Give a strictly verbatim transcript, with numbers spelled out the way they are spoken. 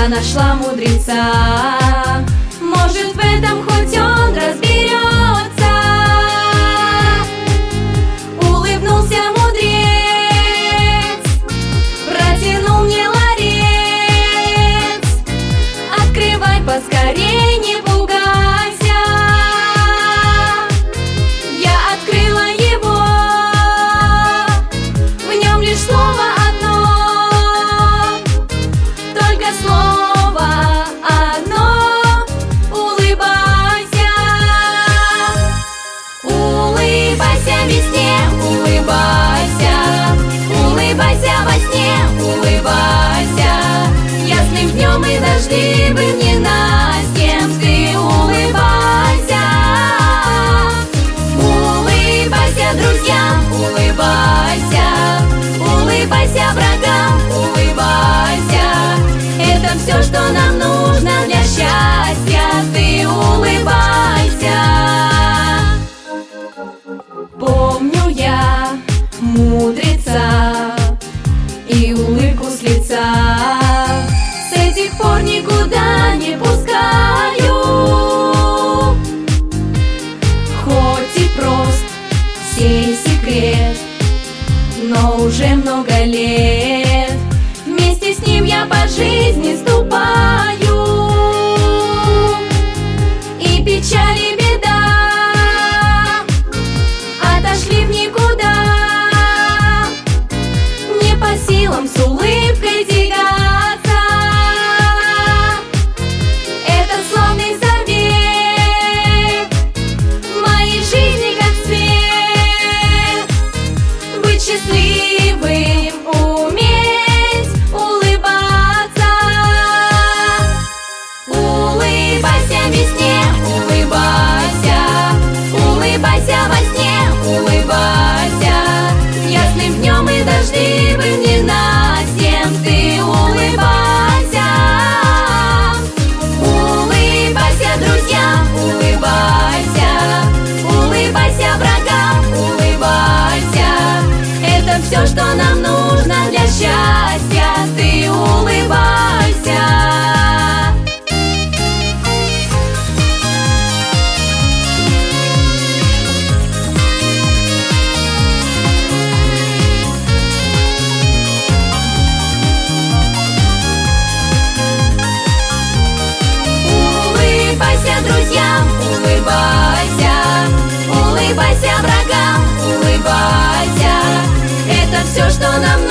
Я нашла мудреца, может, в этом хоть он разберется. Улыбнулся мудрец, протянул мне ларец. Открывай поскорей, не пугайся. Я открыла его, в нем лишь слово одно, только слово одно. Улыбайся, улыбайся весне, улыбайся, улыбайся во сне, улыбайся. Ясным днем и дождливым ненастьем ты улыбайся. Улыбайся друзьям, улыбайся, улыбайся врагам, улыбайся. Это все, что нам нужно для счастья. Ты улыбайся. Помню я мудреца и улыбку с лица. С этих пор никуда не пускаю. Хоть и прост сей секрет, но уже много лет вместе с ним я по жизни ступаю. И печаль, и беда отошли в никуда. Не по силам с улыбкой тягаться. Это славный совет в моей жизни, как свет. Быть счастливым, уметь улыбаться. Улыбайся весне, улыбайся, улыбайся во сне, улыбайся. Ясным днем и дождливым ненастьем ты улыбайся. Улыбайся друзьям, улыбайся, улыбайся врагам, улыбайся. Это все, что нам нужно для счастья. Ты улыбайся. Улыбайся друзьям, улыбайся, улыбайся врагам, улыбайся. Это все, что нам